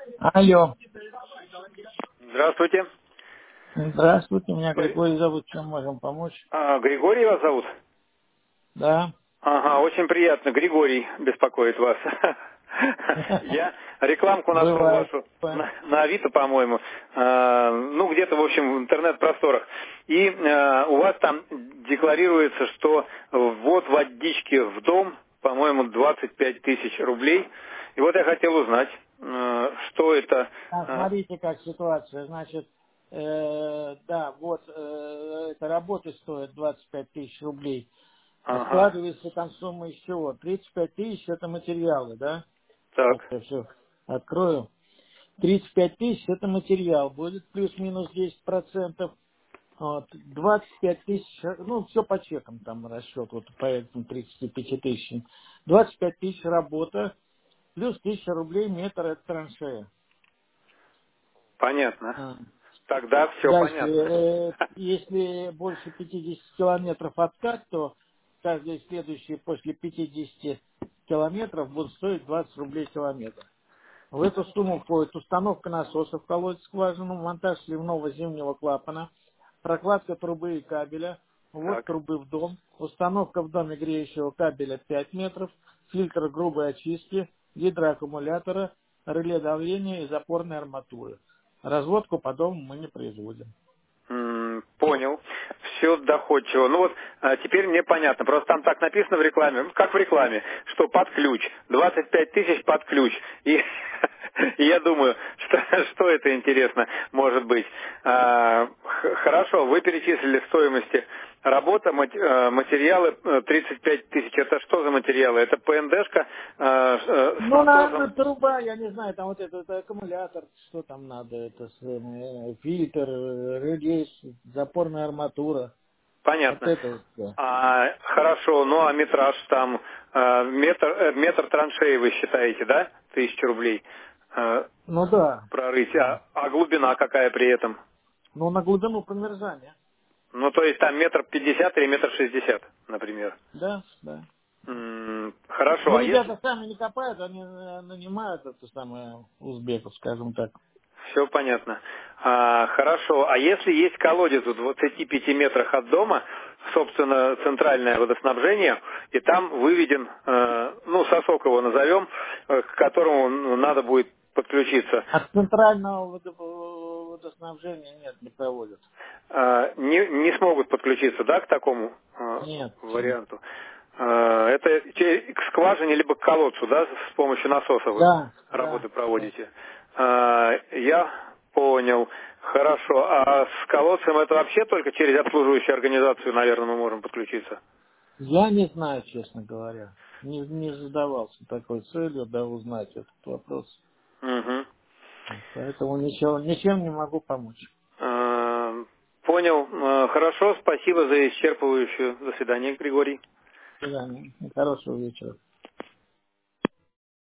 Алло. Здравствуйте. Здравствуйте, меня Гри- Григорий зовут. Чем можем помочь? Григорий вас зовут? Да. Ага, очень приятно. Григорий беспокоит вас. Я рекламку нашел Бывает. вашу на Авито, по-моему, ну где-то, в общем, в интернет-просторах. И у вас там декларируется, что ввод водички в дом, по-моему, 25 тысяч рублей. И вот я хотел узнать, что это. Смотрите, как ситуация. Значит, да, вот эта работа стоит 25 тысяч рублей. А Ага, складывается там сумма из чего? 35 тысяч это материалы, да? Сейчас так, я все открою. 35 тысяч это материал. Будет плюс-минус 10%. Вот, 25 тысяч, ну, все по чекам там расчет, вот по этим 35 тысячам. 25 тысяч работа, плюс 1000 рублей метр это траншея. понятно. А. Тогда все Дальше, понятно. если больше 50 километров откат, то каждый следующий после 50 километров будет стоить 20 рублей километр. В эту сумму входит установка насоса в колодец скважину, монтаж сливного зимнего клапана, прокладка трубы и кабеля, ввод Так. трубы в дом, установка в доме греющего кабеля 5 метров, фильтр грубой очистки, гидроаккумулятора, реле давления и запорной арматуры. Разводку по дому мы не производим. Понял. Все доходчиво. Ну вот, теперь мне понятно. Просто там так написано в рекламе, ну, как в рекламе, что под ключ. 25 тысяч под ключ. И, и я думаю, что это интересно может быть. Хорошо, вы перечислили стоимости работа, материалы 35 тысяч. Это что за материалы? Это ПНДшка с Ну, наверное, насосом? труба, я не знаю, там вот это аккумулятор, что там надо, это фильтр, релейс, запорная арматура. Вот Понятно. это вот всё. Хорошо, ну а метраж там, метр траншеи вы считаете, да? 1000 рублей Ну да, прорыть. да. А глубина какая при этом? Ну, на глубину промерзания. Ну, то есть там метр 50 или метр 60, например. Да, да. Хорошо, Ну, а если... ребята сами не копают, они нанимают это самое узбеков, скажем так. Все понятно. Хорошо, а если есть колодец в 25 метрах от дома, собственно, центральное водоснабжение, и там выведен, ну, сосок его назовем, к которому надо будет подключиться. От центрального водоснабжения нет, не проводят. Не смогут подключиться, да, к такому Нет. варианту. Это к скважине либо к колодцу, да, с помощью насоса вы Да, да, работы да. проводите. Я понял. Хорошо. А с колодцем это вообще только через обслуживающую организацию, наверное, мы можем подключиться? Я не знаю, честно говоря. Не задавался такой целью, да, узнать этот вопрос. Угу. Поэтому ничем не могу помочь. Понял. Хорошо. Спасибо за исчерпывающую. До свидания, Григорий. До свидания. Хорошего вечера.